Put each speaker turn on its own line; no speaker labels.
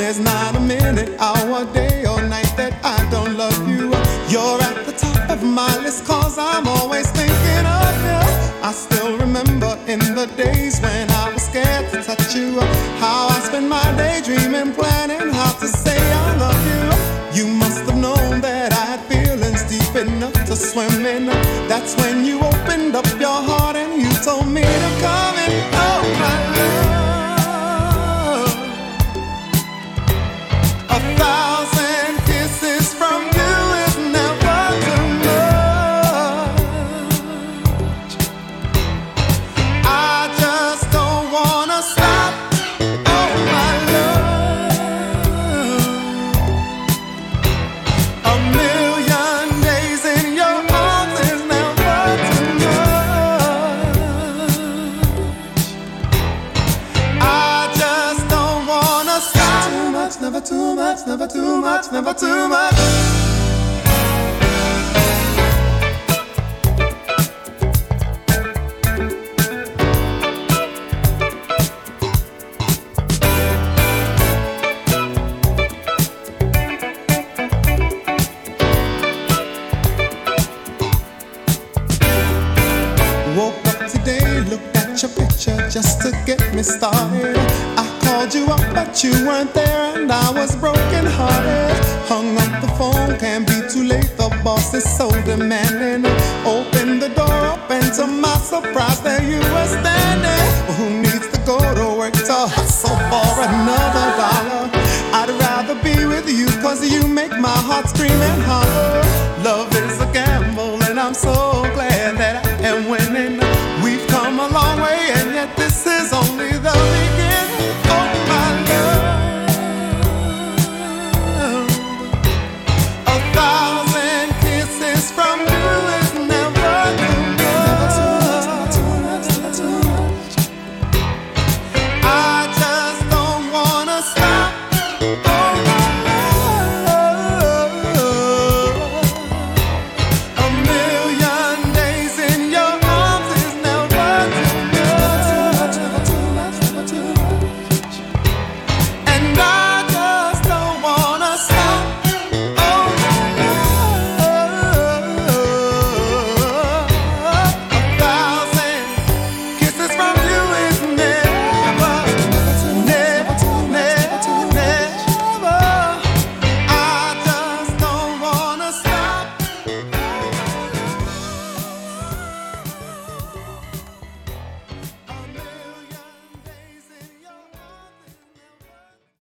there's not a minute, hour, day or night that I don't love you. You're at the top of my list, cause I'm always thinking of you. I still remember in the days when I was scared to touch you, how I spent my day dreaming, planning how to say I love you. You must have known that I had feelings deep enough to swim in. That's when you opened up your heart and you told me to come in. Oh my love, 1,000 kisses from you is never too much. I just don't wanna stop. Oh my love, a million days in your arms is never too much. I just don't wanna stop. Too much, never too much, never too much, never too much. Woke up today, looked at your picture just to get me started. I called you up, but you weren't there, and I was broken hearted. Hung up the phone, can't be too late, the boss is so demanding. Opened the door up, and to my surprise, there you were standing. Who needs to go to work to hustle for another dollar? I'd rather be with you, cause you make my heart scream and holler.